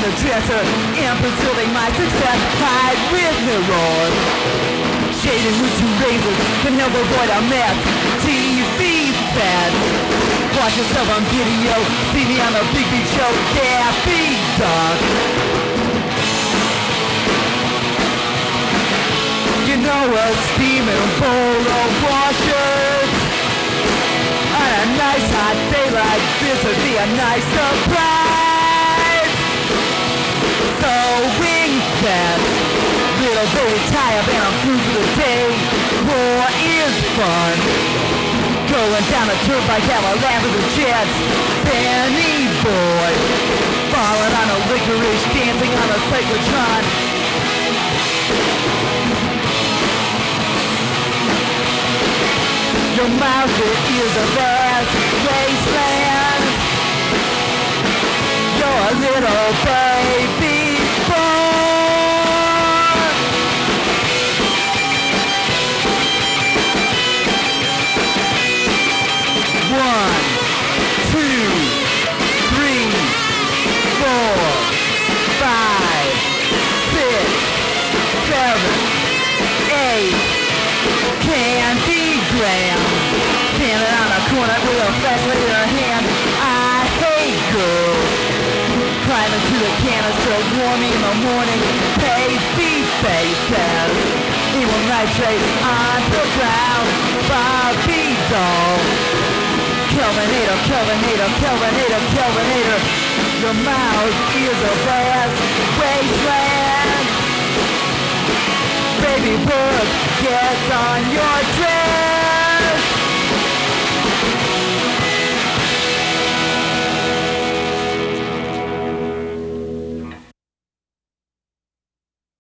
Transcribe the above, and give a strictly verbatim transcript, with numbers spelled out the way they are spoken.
the dresser and pursuing my success. Hide with mirrors, shading with two razors can help avoid a mess. T V fans, watch yourself on video, see me on the Big Beat Show. Yeah, big dog. You know a steaming bowl of washers on a nice hot day like this would be a nice surprise. So wing fence, little baby tie up and I'm through for the day. War is fun, going down the turnpike, have a laugh with the jets. Benny boy, falling on a licorice, dancing on a cyclotron. Your mouth is a vast wasteland. You're a little baby boy. One, two, three, four, five, six, seven, eight. Candy Graham, standing on a corner with a flashlight in her hand. I hate girls, climbing to the canister, warming in the morning. Pasty faces, evil nitrate on the ground. Barbie doll, Kelvinator, Kelvinator, Kelvinator, Kelvinator. Your mouth is a vast wasteland. Baby bird gets on your dress.